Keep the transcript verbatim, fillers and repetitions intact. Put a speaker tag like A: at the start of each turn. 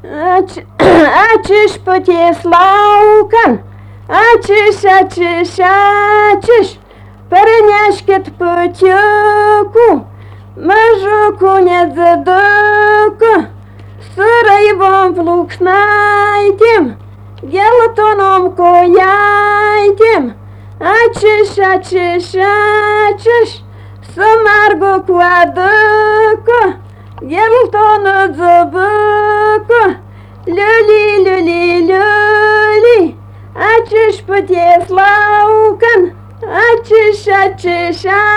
A: Açış paties laukan, açış, açış, açış, перенешкет потеку, мажуку не задоку, с рыбом плуг найдем, гелотоном кояйдем, açış, açış, açış, самаргу квадоку, гелотону забоку, люли, люли, люли, açış paties laukan, açış, açış,